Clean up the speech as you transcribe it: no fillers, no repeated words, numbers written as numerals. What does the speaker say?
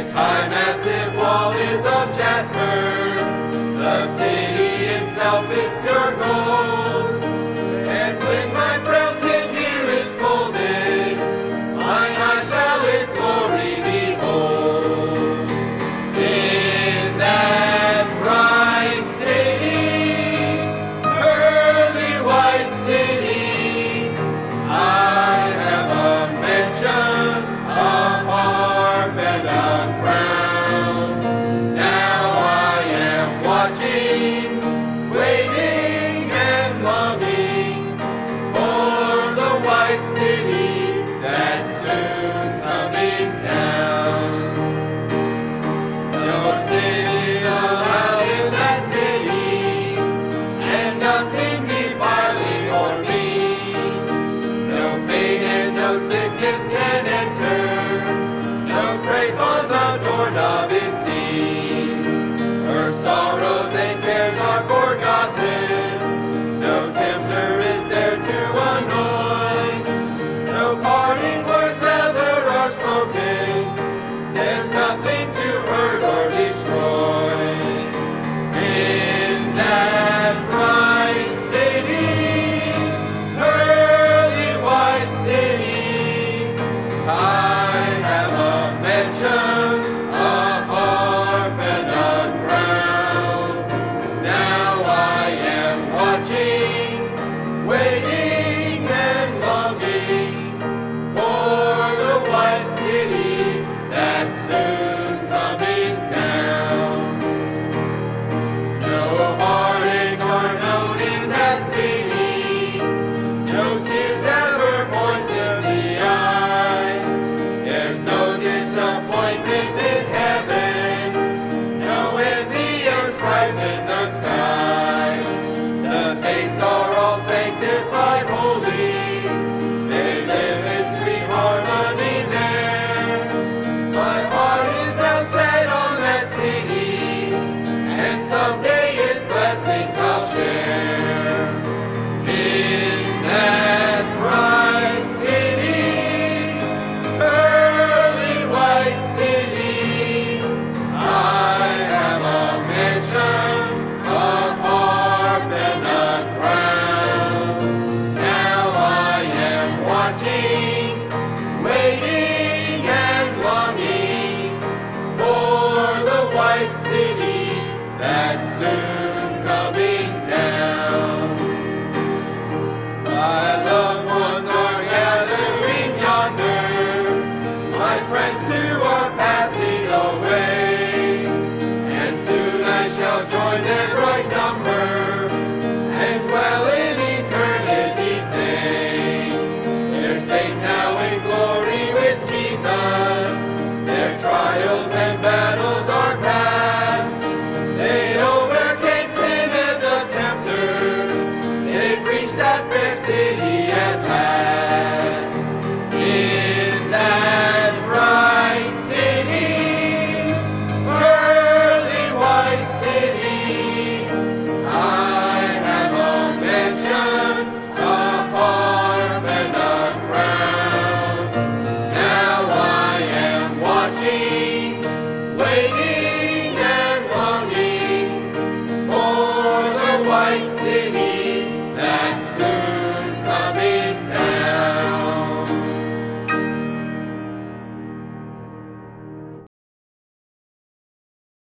Its high massive wall is of jasper, the city itself is pure gold. And when my frail tent here is folded, mine eye shall its glory behold. In that bright city, early white city, I have a mansion, a harp, and a crown. Now I am watching, waiting, and longing for the white city that's soon coming down. No sin allowed in that city, and nothing defiling or mean. No pain and no sickness can enter, no crape on the doorknob is seen. Her sorrows and cares are forgotten, no tempter is there to annoy. No parting words ever are spoken, there's nothing to hurt or destroy. In that bright city, early white city, I have a mansion, a harp, and a crown. Now I am watching, waiting, and longing for the white city that's soon coming down. No heartaches are known in that city, no tears ever moisten the eye. There's no disappointment in heaven, no envy or strife in the sky. The saints are all sanctified holy, they live in sweet harmony there. My heart is now set on that city, and someday its blessings I'll share. In that bright city, early white city, I have a mansion, a harp, and a crown. Now I am watching, waiting, and longing for the white city that's soon coming down. My loved ones are gathering yonder, my friends too are passing away, and soon I shall join their bright number and dwell in eternity's day. They're safe now in glory with Jesus, their trials and